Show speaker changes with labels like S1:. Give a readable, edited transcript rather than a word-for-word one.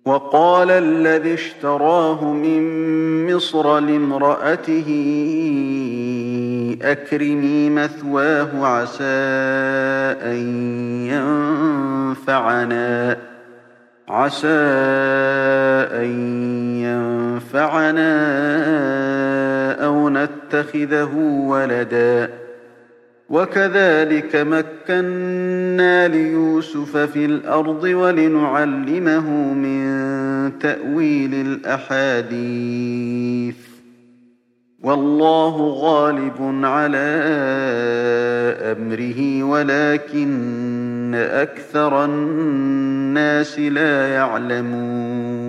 S1: وقال الذي اشتراه من مصر لامرأته أكرمي مثواه عسى أن ينفعنا أو نتخذه ولدا. وكذلك مكنا ليوسف في الأرض ولنعلمه من تأويل الأحاديث والله غالب على أمره ولكن أكثر الناس لا يعلمون.